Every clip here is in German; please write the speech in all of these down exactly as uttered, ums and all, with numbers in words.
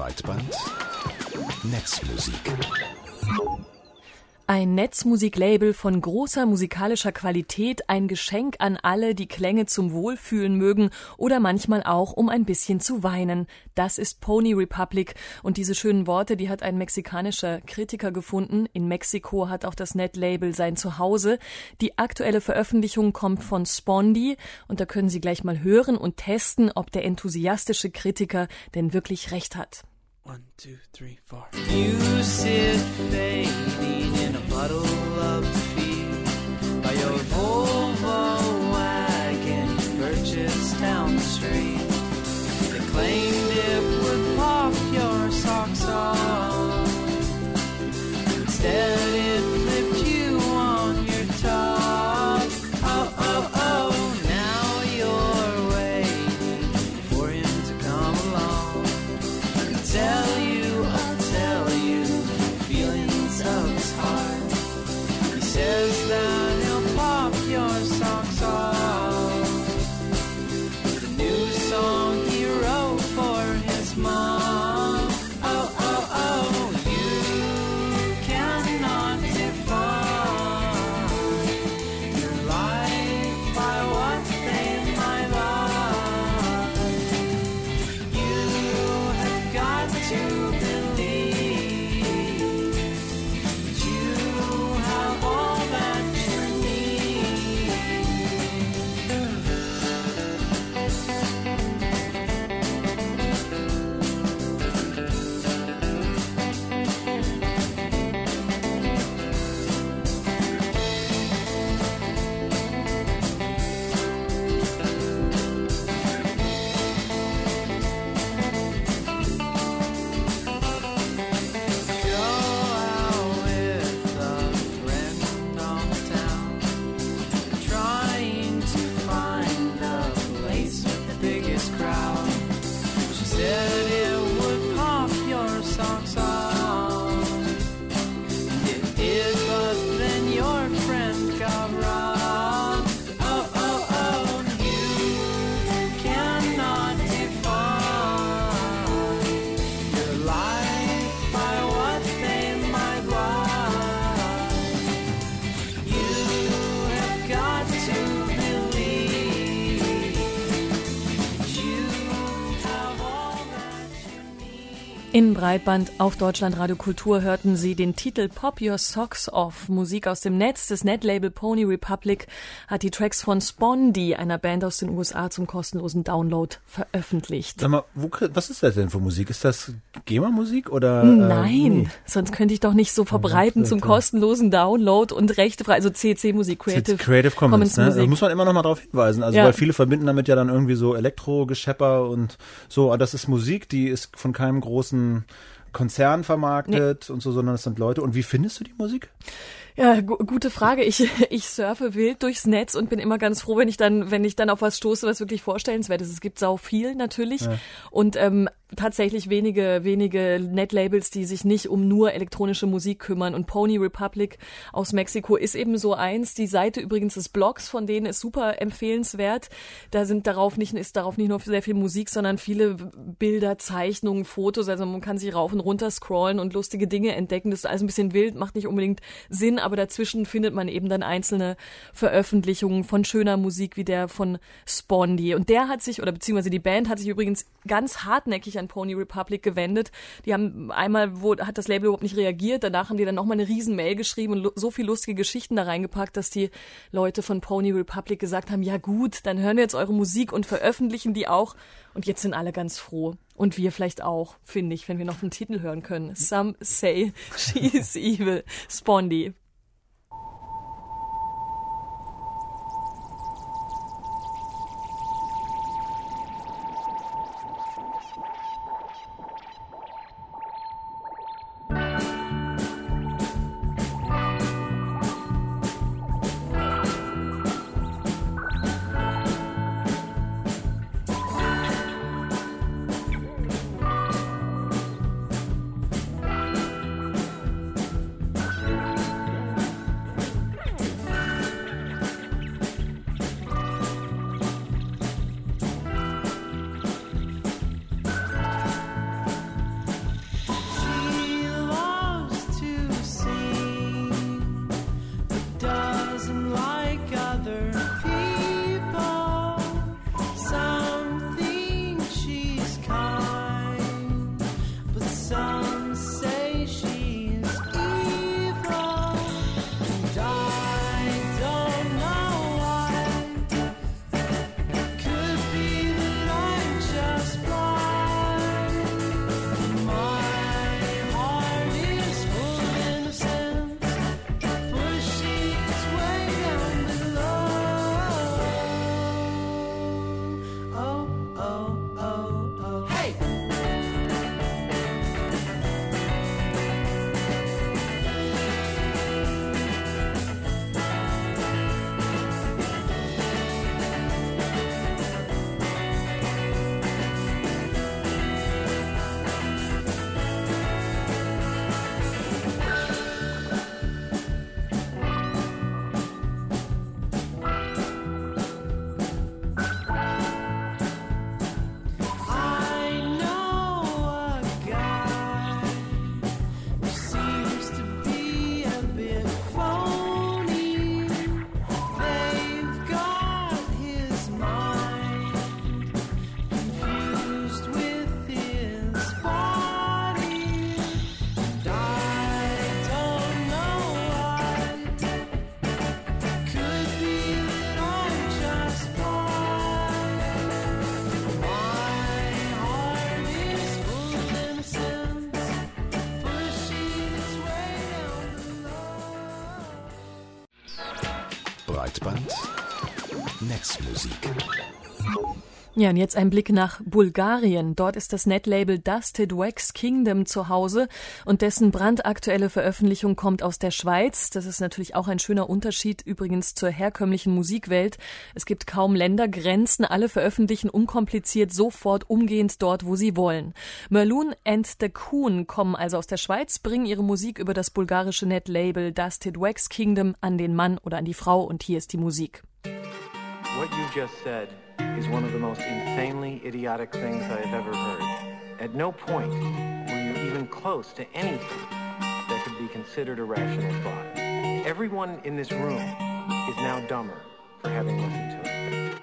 Breitband Netzmusik. Ein Netzmusiklabel von großer musikalischer Qualität, ein Geschenk an alle, die Klänge zum Wohlfühlen mögen oder manchmal auch, um ein bisschen zu weinen. Das ist Pony Republic und diese schönen Worte, die hat ein mexikanischer Kritiker gefunden. In Mexiko hat auch das Netlabel sein Zuhause. Die aktuelle Veröffentlichung kommt von Spondi und da können Sie gleich mal hören und testen, ob der enthusiastische Kritiker denn wirklich recht hat. One, two, three, four. You sit fading in a puddle of defeat by your Volvo wagon you purchased down the street. They claimed it would pop your socks off. Instead it flipped you on your top. Oh, oh, oh, now you're waiting for him to come along. Tell you, I'll tell you the feelings of his heart. He says that he'll pop your socks off. The new song he wrote for his mom. Oh, oh, oh, you cannot define your life by what they might like. You have got to believe that you have all that you need. Go out with a friend on the town, trying to find a place with the biggest crowd. She said it would pop your socks off. It did, but then your friend got robbed. Oh, oh, oh, you cannot define your life by what they might like. You have got to believe that you have all that you need. In Breitband auf Deutschlandradio Kultur hörten Sie den Titel Pop Your Socks Off. Musik aus dem Netz. Das Netlabel Pony Republic hat die Tracks von Spondi, einer Band aus den U S A, zum kostenlosen Download veröffentlicht. Sag mal, wo, was ist das denn für Musik? Ist das GEMA-Musik oder? Nein, ähm, sonst könnte ich doch nicht so verbreiten zum kostenlosen Download und rechtefrei, also C C-Musik, Creative, Creative Commons, ne? Musik. Da muss man immer noch mal drauf hinweisen. Also Ja. weil viele verbinden damit ja dann irgendwie so Elektro-Geschepper und so. Aber das ist Musik, die ist von keinem großen Konzern vermarktet und so, sondern es sind Leute. Und wie findest du die Musik? Ja, gu- gute Frage. Ich, ich surfe wild durchs Netz und bin immer ganz froh, wenn ich dann, wenn ich dann auf was stoße, was wirklich vorstellenswert ist. Es gibt sau viel natürlich Ja. und ähm, tatsächlich wenige, wenige Netlabels, die sich nicht um nur elektronische Musik kümmern. Und Pony Republic aus Mexiko ist eben so eins. Die Seite übrigens des Blogs von denen ist super empfehlenswert. Da sind darauf nicht, ist darauf nicht nur sehr viel Musik, sondern viele Bilder, Zeichnungen, Fotos. Also man kann sich rauf und runter scrollen und lustige Dinge entdecken. Das ist alles ein bisschen wild, macht nicht unbedingt Sinn, aber dazwischen findet man eben dann einzelne Veröffentlichungen von schöner Musik wie der von Spondi. Und der hat sich, oder beziehungsweise die Band hat sich übrigens ganz hartnäckig an Pony Republic gewendet. Die haben einmal, wo hat das Label überhaupt nicht reagiert, danach haben die dann nochmal eine riesen Mail geschrieben und lo- so viel lustige Geschichten da reingepackt, dass die Leute von Pony Republic gesagt haben, ja gut, dann hören wir jetzt eure Musik und veröffentlichen die auch. Und jetzt sind alle ganz froh. Und wir vielleicht auch, finde ich, wenn wir noch den Titel hören können. Some say she's evil. Spondi. Zweitband Netzmusik. Ja, und jetzt ein Blick nach Bulgarien. Dort ist das Netlabel Dusted Wax Kingdom zu Hause und dessen brandaktuelle Veröffentlichung kommt aus der Schweiz. Das ist natürlich auch ein schöner Unterschied übrigens zur herkömmlichen Musikwelt. Es gibt kaum Ländergrenzen. Alle veröffentlichen unkompliziert sofort umgehend dort, wo sie wollen. Merloon and the Coon kommen also aus der Schweiz, bringen ihre Musik über das bulgarische Netlabel Dusted Wax Kingdom an den Mann oder an die Frau und hier ist die Musik. What you just said is one of the most insanely idiotic things I have ever heard. At no point were you even close to anything that could be considered a rational thought. Everyone in this room is now dumber for having listened to it.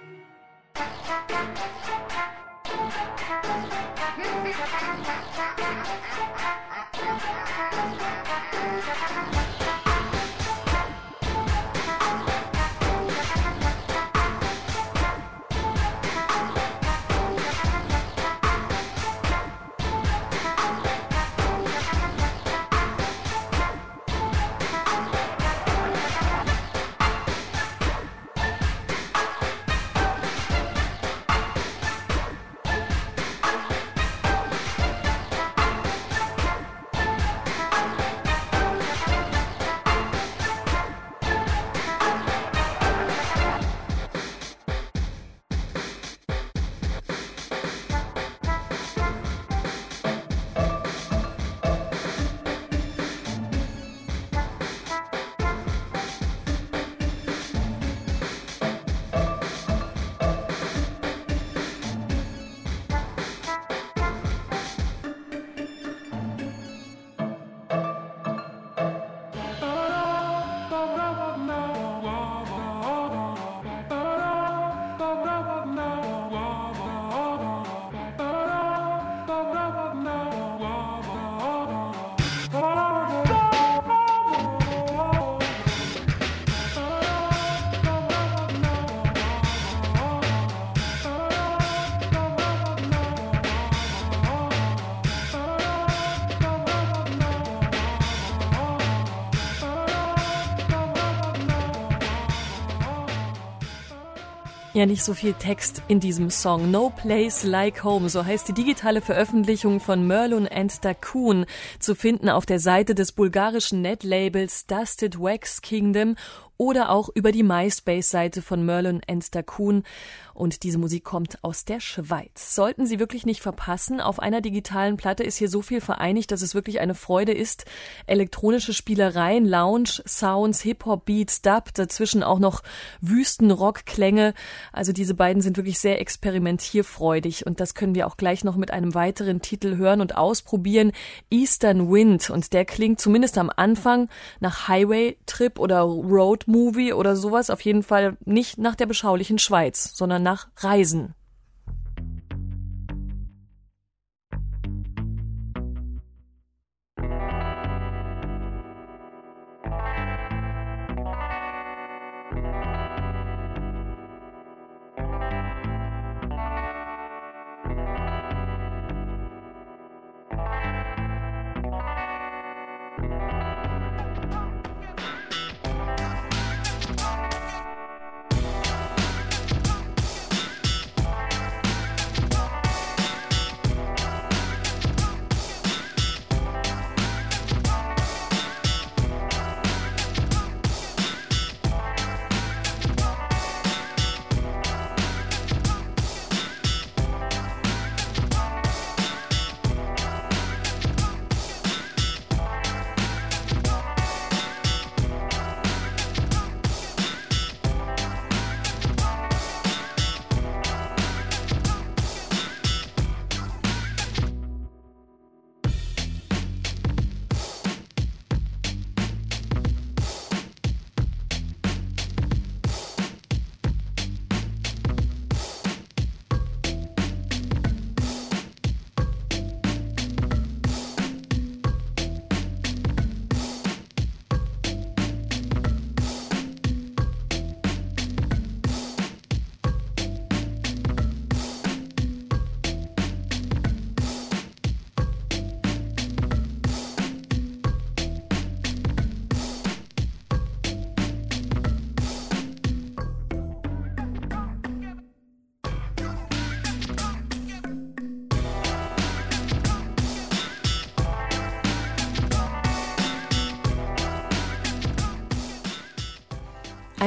Ja, nicht so viel Text in diesem Song. No Place Like Home, so heißt die digitale Veröffentlichung von Merloon and the Coon, zu finden auf der Seite des bulgarischen Netlabels Dusted Wax Kingdom oder auch über die MySpace-Seite von Merloon and the Coon. Und diese Musik kommt aus der Schweiz. Sollten Sie wirklich nicht verpassen. Auf einer digitalen Platte ist hier so viel vereinigt, dass es wirklich eine Freude ist. Elektronische Spielereien, Lounge, Sounds, Hip-Hop-Beats, Dub, dazwischen auch noch Wüsten-Rock-Klänge. Also diese beiden sind wirklich sehr experimentierfreudig. Und das können wir auch gleich noch mit einem weiteren Titel hören und ausprobieren. Eastern Wind. Und der klingt zumindest am Anfang nach Highway-Trip oder Road-Movie oder sowas. Auf jeden Fall nicht nach der beschaulichen Schweiz, sondern nach Reisen.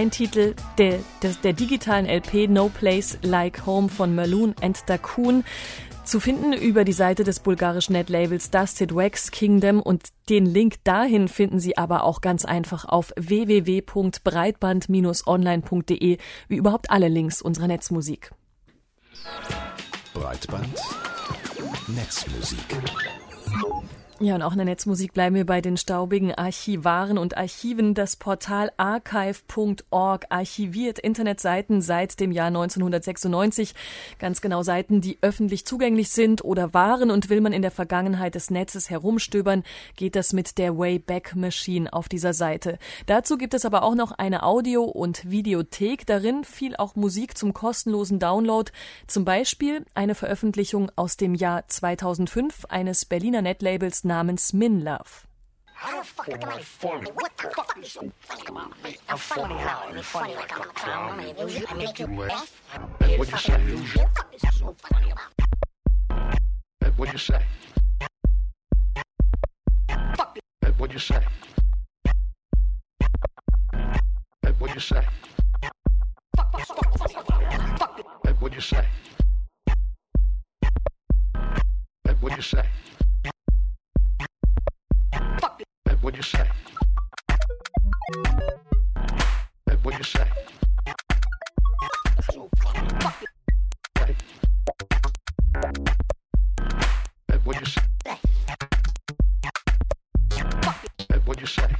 ein Titel der, der, der digitalen L P No Place Like Home von Merloon and Dakun. Zu finden über die Seite des bulgarischen Netlabels Dusted Wax Kingdom, und den Link dahin finden Sie aber auch ganz einfach auf w w w punkt breitband Bindestrich online punkt d e, wie überhaupt alle Links unserer Netzmusik. Breitband Netzmusik. Ja, und auch in der Netzmusik bleiben wir bei den staubigen Archivaren und Archiven. Das Portal archive punkt org archiviert Internetseiten seit dem Jahr neunzehnhundertsechsundneunzig. Ganz genau Seiten, die öffentlich zugänglich sind oder waren. Und will man in der Vergangenheit des Netzes herumstöbern, geht das mit der Wayback Machine auf dieser Seite. Dazu gibt es aber auch noch eine Audio- und Videothek. Darin fiel auch Musik zum kostenlosen Download. Zum Beispiel eine Veröffentlichung aus dem Jahr zweitausendfünf eines Berliner Netlabels namens Minlove. How the fuck am I funny? What the fuck is so funny about me? I'm funny how? I'm funny like I'm a clown. I amuse you. I make you laugh. What you say? What is so funny about? What you say? Fuck it. What you say? What you say? Fuck what's so funny about it? Fuck it. What you say? What you say? What'd you say? What'd you say? So fuck it. What'd you say? What'd you say?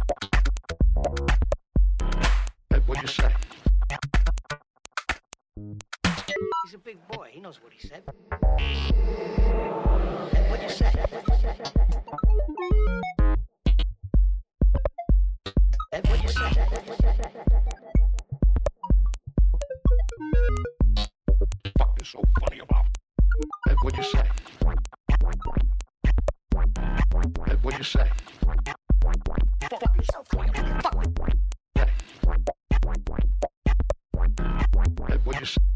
What'd you say? He's a big boy. He knows what he said. What'd you say? What'd you say? Fuck is so funny about? What'd you say? What'd you say? Fuck is so funny about? Fuck. What'd you say?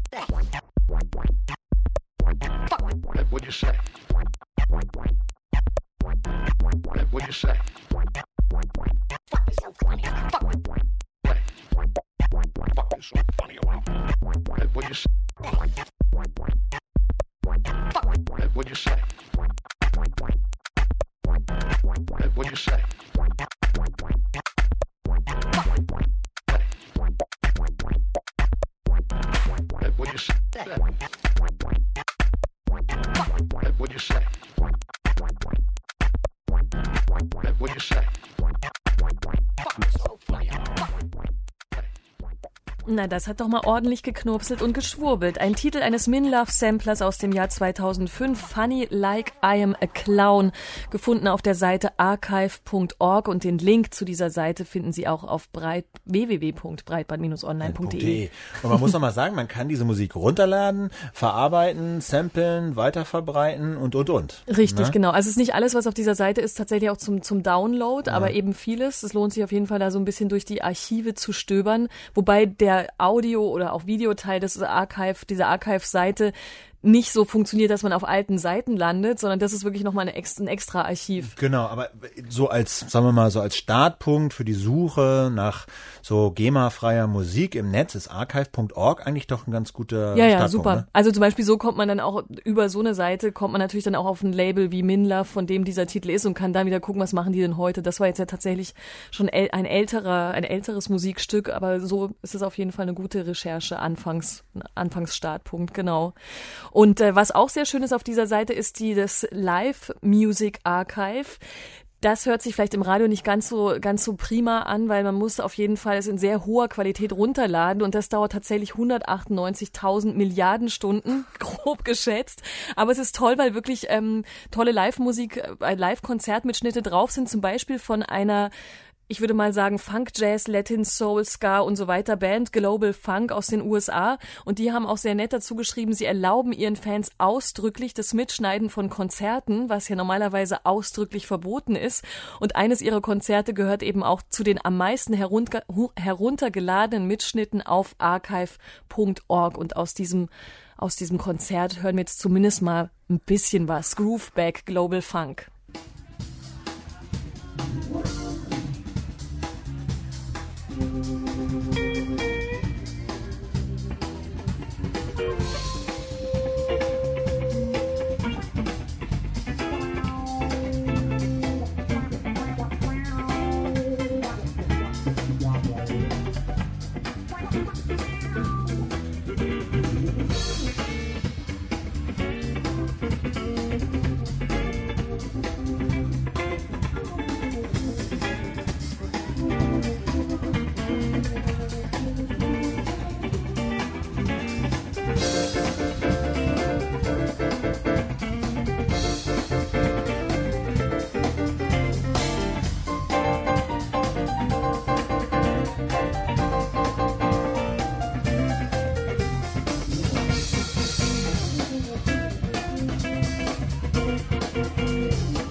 Fuck. What'd you say? What'd you say? Fuck is so funny. Fuck. Fuck is so funny about? What'd you say? Fuck. What'd you say? What'd you say? What'd you say? What'd you say? What'd you say? Na, das hat doch mal ordentlich geknurpselt und geschwurbelt. Ein Titel eines Minlove-Samplers aus dem Jahr zweitausendfünf, Funny Like I Am a Clown, gefunden auf der Seite archive punkt org, und den Link zu dieser Seite finden Sie auch auf breit, w w w punkt breitband Bindestrich online punkt d e. Und man muss noch mal sagen, man kann diese Musik runterladen, verarbeiten, samplen, weiterverbreiten und, und, und. Richtig, ne? genau. Also es ist nicht alles, was auf dieser Seite ist, tatsächlich auch zum, zum Download, Ja. aber eben vieles. Es lohnt sich auf jeden Fall, da so ein bisschen durch die Archive zu stöbern, wobei der Audio- oder auch Videoteil des Archive, dieser Archive-Seite nicht so funktioniert, dass man auf alten Seiten landet, sondern das ist wirklich nochmal ein extra Archiv. Genau, aber so als, sagen wir mal, so als Startpunkt für die Suche nach so GEMA-freier Musik im Netz ist archive punkt org eigentlich doch ein ganz guter Ja, ja, Startpunkt. super. Ne? Also zum Beispiel so kommt man dann auch, über so eine Seite kommt man natürlich dann auch auf ein Label wie Minlove, von dem dieser Titel ist, und kann dann wieder gucken, was machen die denn heute. Das war jetzt ja tatsächlich schon äl- ein älterer, ein älteres Musikstück, aber so ist es auf jeden Fall eine gute Recherche, Anfangs, Anfangsstartpunkt, genau. Und äh, was auch sehr schön ist auf dieser Seite, ist die das Live Music Archive. Das hört sich vielleicht im Radio nicht ganz so ganz so prima an, weil man muss auf jeden Fall es in sehr hoher Qualität runterladen, und das dauert tatsächlich hundertachtundneunzigtausend Milliarden Stunden, grob geschätzt. Aber es ist toll, weil wirklich ähm, tolle Live-Musik, äh, Live-Konzertmitschnitte drauf sind, zum Beispiel von einer, ich würde mal sagen, Funk, Jazz, Latin, Soul, Ska und so weiter Band, Global Funk aus den U S A. Und die haben auch sehr nett dazu geschrieben, sie erlauben ihren Fans ausdrücklich das Mitschneiden von Konzerten, was ja normalerweise ausdrücklich verboten ist. Und eines ihrer Konzerte gehört eben auch zu den am meisten herunter, heruntergeladenen Mitschnitten auf archive punkt org. Und aus diesem, aus diesem Konzert hören wir jetzt zumindest mal ein bisschen was. Grooveback, Global Funk. Thank you. Thank